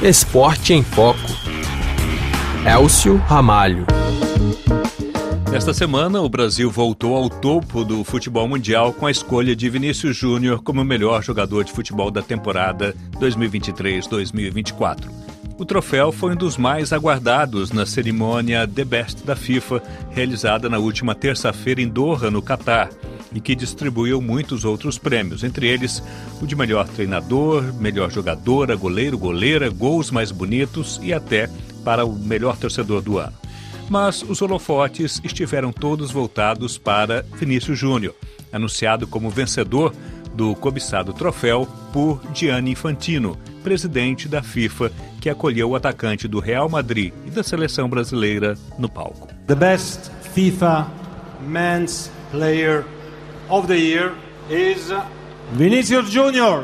Esporte em Foco. Elcio Ramalho. Nesta semana, o Brasil voltou ao topo do futebol mundial com a escolha de Vinícius Júnior como o melhor jogador de futebol da temporada 2023-2024. O troféu foi um dos mais aguardados na cerimônia The Best da FIFA, realizada na última terça-feira em Doha, no Catar, e que distribuiu muitos outros prêmios, entre eles o de melhor treinador, melhor jogadora, goleiro, goleira, gols mais bonitos e até para o melhor torcedor do ano. Mas os holofotes estiveram todos voltados para Vinícius Júnior, anunciado como vencedor do cobiçado troféu por Gianni Infantino, presidente da FIFA, que acolheu o atacante do Real Madrid e da seleção brasileira no palco. The best FIFA Men's Player of the Year is Vinícius Júnior.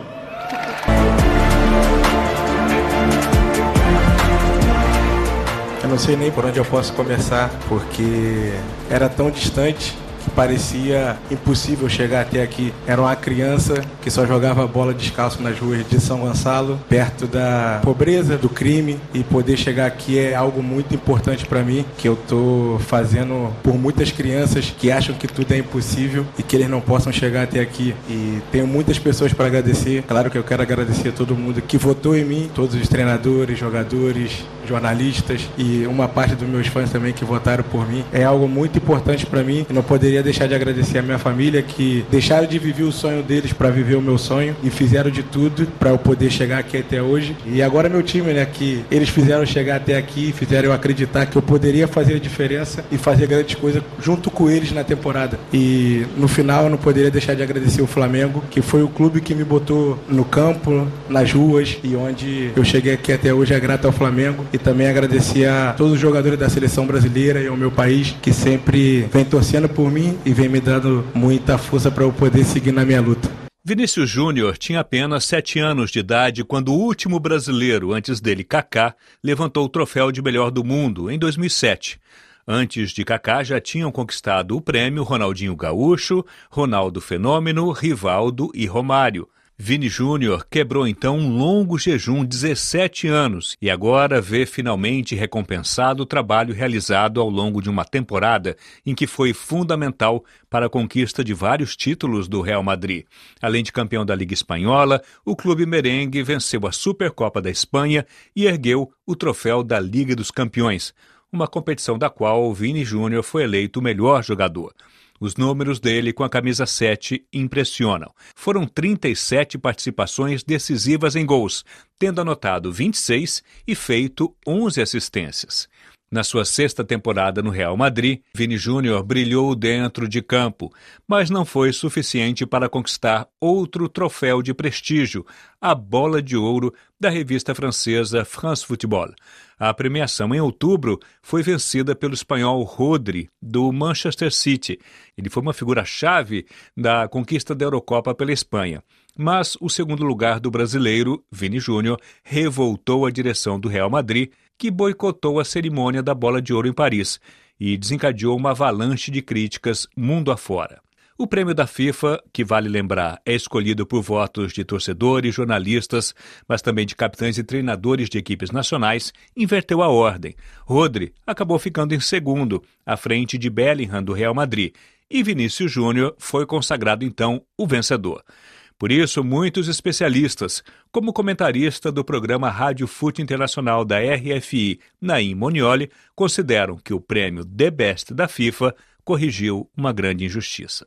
Eu não sei nem por onde eu posso começar, porque era tão distante que parecia impossível chegar até aqui. Era uma criança que só jogava bola descalço nas ruas de São Gonçalo, perto da pobreza, do crime, e poder chegar aqui é algo muito importante para mim, que eu tô fazendo por muitas crianças que acham que tudo é impossível e que eles não possam chegar até aqui. E tenho muitas pessoas para agradecer. Claro que eu quero agradecer a todo mundo que votou em mim, todos os treinadores, jogadores, jornalistas e uma parte dos meus fãs também que votaram por mim. É algo muito importante para mim. Eu não poderia deixar de agradecer a minha família, que deixaram de viver o sonho deles para viver o meu sonho e fizeram de tudo para eu poder chegar aqui até hoje. E agora meu time, né, que eles fizeram chegar até aqui, fizeram eu acreditar que eu poderia fazer a diferença e fazer grandes coisas junto com eles na temporada. E no final eu não poderia deixar de agradecer o Flamengo, que foi o clube que me botou no campo, nas ruas, e onde eu cheguei aqui até hoje é grato ao Flamengo. E também agradecer a todos os jogadores da seleção brasileira e ao meu país, que sempre vem torcendo por mim e vem me dando muita força para eu poder seguir na minha luta. Vinícius Júnior tinha apenas 7 anos de idade quando o último brasileiro, antes dele, Kaká, levantou o troféu de melhor do mundo em 2007. Antes de Kaká já tinham conquistado o prêmio Ronaldinho Gaúcho, Ronaldo Fenômeno, Rivaldo e Romário. Vini Júnior quebrou então um longo jejum, 17 anos, e agora vê finalmente recompensado o trabalho realizado ao longo de uma temporada em que foi fundamental para a conquista de vários títulos do Real Madrid. Além de campeão da Liga Espanhola, o clube merengue venceu a Supercopa da Espanha e ergueu o troféu da Liga dos Campeões, uma competição da qual o Vini Júnior foi eleito o melhor jogador. Os números dele com a camisa 7 impressionam. Foram 37 participações decisivas em gols, tendo anotado 26 e feito 11 assistências. Na sua 6ª temporada no Real Madrid, Vini Júnior brilhou dentro de campo, mas não foi suficiente para conquistar outro troféu de prestígio, a Bola de Ouro da revista francesa France Football. A premiação, em outubro, foi vencida pelo espanhol Rodri, do Manchester City. Ele foi uma figura-chave da conquista da Eurocopa pela Espanha. Mas o segundo lugar do brasileiro, Vini Júnior, revoltou a direção do Real Madrid, que boicotou a cerimônia da Bola de Ouro em Paris e desencadeou uma avalanche de críticas mundo afora. O prêmio da FIFA, que vale lembrar, é escolhido por votos de torcedores, jornalistas, mas também de capitães e treinadores de equipes nacionais, inverteu a ordem. Rodri acabou ficando em segundo, à frente de Bellingham, do Real Madrid, e Vinícius Júnior foi consagrado então o vencedor. Por isso, muitos especialistas, como o comentarista do programa Rádio Fute Internacional da RFI, Naim Monioli, consideram que o prêmio The Best da FIFA corrigiu uma grande injustiça.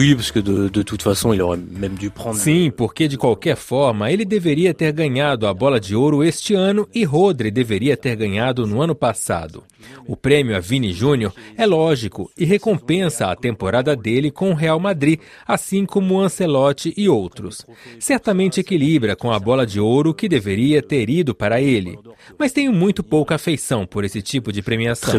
Sim, porque de qualquer forma ele deveria ter ganhado a Bola de Ouro este ano e Rodri deveria ter ganhado no ano passado. O prêmio a Vini Júnior é lógico e recompensa a temporada dele com o Real Madrid, assim como Ancelotti e outros. Certamente equilibra com a Bola de Ouro que deveria ter ido para ele. Mas tenho muito pouca afeição por esse tipo de premiação.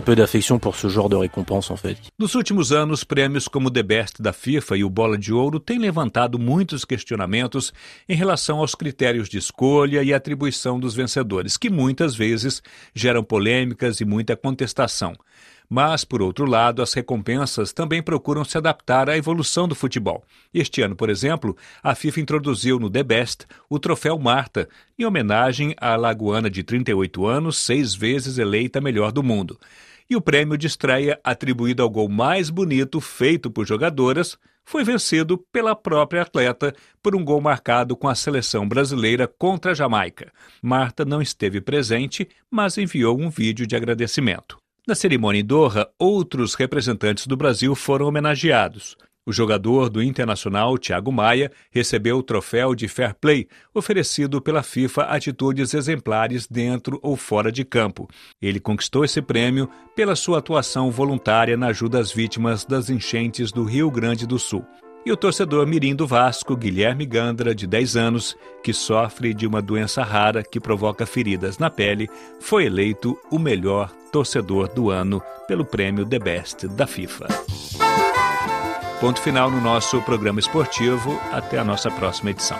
Nos últimos anos, prêmios como The Best da FIFA e o Bola de Ouro têm levantado muitos questionamentos em relação aos critérios de escolha e atribuição dos vencedores, que muitas vezes geram polêmicas e muita contestação. Mas, por outro lado, as recompensas também procuram se adaptar à evolução do futebol. Este ano, por exemplo, a FIFA introduziu no The Best o troféu Marta, em homenagem à alagoana de 38 anos, 6 vezes eleita melhor do mundo. E o prêmio de estreia, atribuído ao gol mais bonito feito por jogadoras, foi vencido pela própria atleta por um gol marcado com a seleção brasileira contra a Jamaica. Marta não esteve presente, mas enviou um vídeo de agradecimento. Na cerimônia em Doha, outros representantes do Brasil foram homenageados. O jogador do Internacional, Thiago Maia, recebeu o troféu de Fair Play, oferecido pela FIFA a atitudes exemplares dentro ou fora de campo. Ele conquistou esse prêmio pela sua atuação voluntária na ajuda às vítimas das enchentes do Rio Grande do Sul. E o torcedor mirim do Vasco, Guilherme Gandra, de 10 anos, que sofre de uma doença rara que provoca feridas na pele, foi eleito o melhor torcedor do ano pelo prêmio The Best da FIFA. Ponto final no nosso programa esportivo. Até a nossa próxima edição.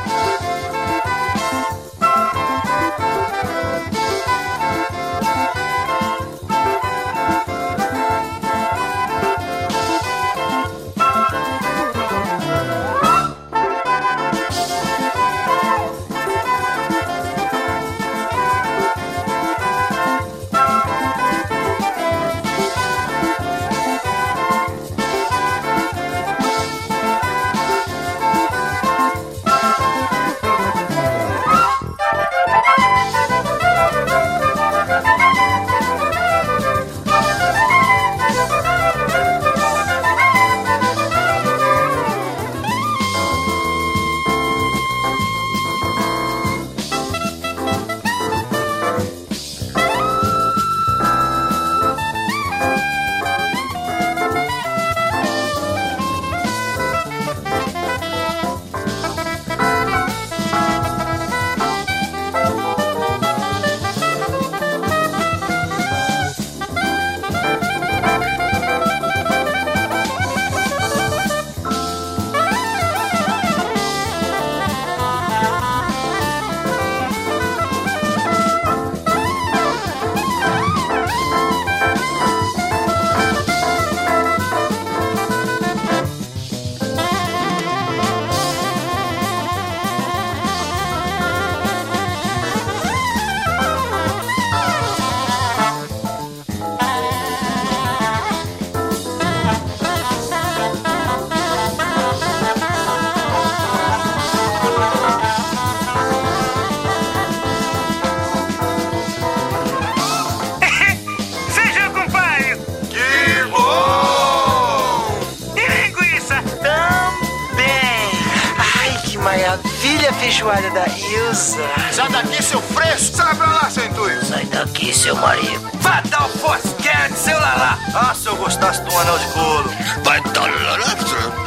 Maravilha, feijoada da Ilza. Sai daqui, seu fresco! Sai pra lá, seu intuito! Sai daqui, seu marido. Vai dar o fosquete, seu lalá! Ah, se eu gostasse de um anel de couro! Vai dar...